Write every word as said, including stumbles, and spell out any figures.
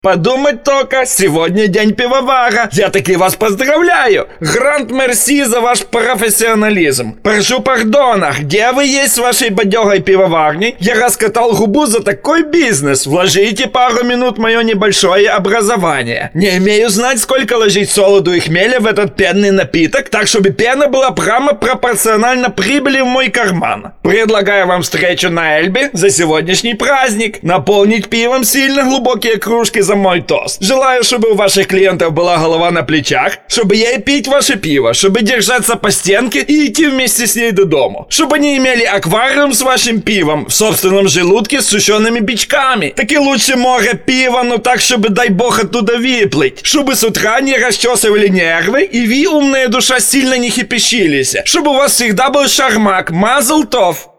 Подумать только, сегодня день пивовара. Я таки вас поздравляю. Гранд мерси за ваш профессионализм. Прошу пардона, где вы есть с вашей бодегой пивоварней? Я раскатал губу за такой бизнес. Вложите пару минут в мое небольшое образование. Не имею знать, сколько ложить солоду и хмеля в этот пенный напиток, так чтобы пена была прямо пропорциональна прибыли в мой карман. Предлагаю вам встречу на Эльбе за сегодняшний праздник. Наполнить пивом сильно глубокие кружки за мой тост. Желаю, чтобы у ваших клиентов была голова на плечах, чтобы ей пить ваше пиво, чтобы держаться по стенке и идти вместе с ней до дому, чтобы они имели аквариум с вашим пивом в собственном желудке с сушеными бичками. Так и лучше море пива, но так, чтобы, дай бог, оттуда выплыть. Чтобы с утра не расчесывали нервы и вы, умная душа, сильно не хипещились. Чтобы у вас всегда был шармак, мазл тов.